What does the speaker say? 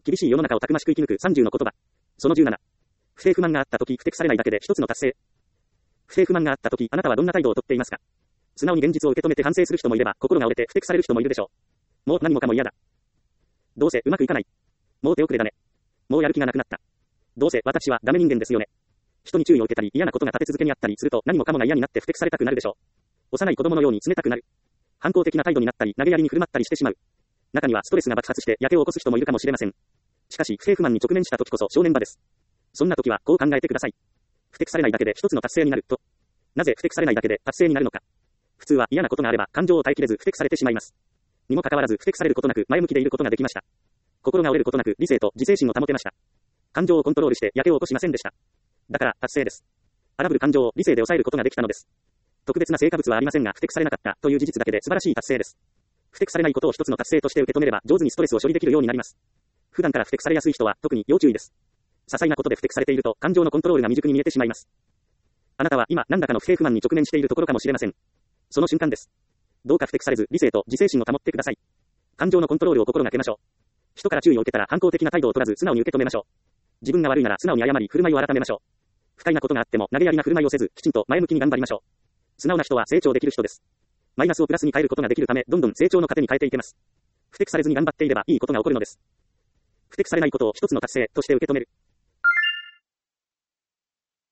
厳しい世の中をたくましく生き抜く30の言葉。その17。不平不満があったとき、不適されないだけで一つの達成。不平不満があったとき、あなたはどんな態度をとっていますか？素直に現実を受け止めて反省する人もいれば、心が折れて不適される人もいるでしょう。もう何もかも嫌だ。どうせうまくいかない。もう手遅れだね。もうやる気がなくなった。どうせ私はダメ人間ですよね。人に注意を受けたり嫌なことが立て続けにあったりすると何もかもが嫌になって不適されたくなるでしょう。幼い子供のように冷たくなる。反抗的な態度になったり投げやりに振る舞ったりしてしまう。中にはストレスが爆発してやけを起こす人もいるかもしれません。しかし不平不満に直面した時こそ正念場です。そんな時はこう考えてください。不適されないだけで一つの達成になると。なぜ不適されないだけで達成になるのか。普通は嫌なことがあれば感情を耐えきれず不適されてしまいます。にもかかわらず不適されることなく前向きでいることができました。心が折れることなく理性と自制心を保てました。感情をコントロールしてやけを起こしませんでした。だから達成です。荒ぶる感情を理性で抑えることができたのです。特別な成果物はありませんが不適されなかったという事実だけで素晴らしい達成です。不適されないことを一つの達成として受け止めれば上手にストレスを処理できるようになります。普段から不適されやすい人は特に要注意です。些細なことで不適されていると感情のコントロールが未熟に見えてしまいます。あなたは今何らかの不平不満に直面しているところかもしれません。その瞬間です。どうか不適されず理性と自制心を保ってください。感情のコントロールを心がけましょう。人から注意を受けたら反抗的な態度を取らず素直に受け止めましょう。自分が悪いなら素直に謝り振る舞いを改めましょう。不快なことがあっても投げやりな振る舞いをせずきちんと前向きに頑張りましょう。素直な人は成長できる人です。マイナスをプラスに変えることができるためどんどん成長の糧に変えていけます。不適されずに頑張っていればいいことが起こるのです。不適されないことを一つの達成として受け止める。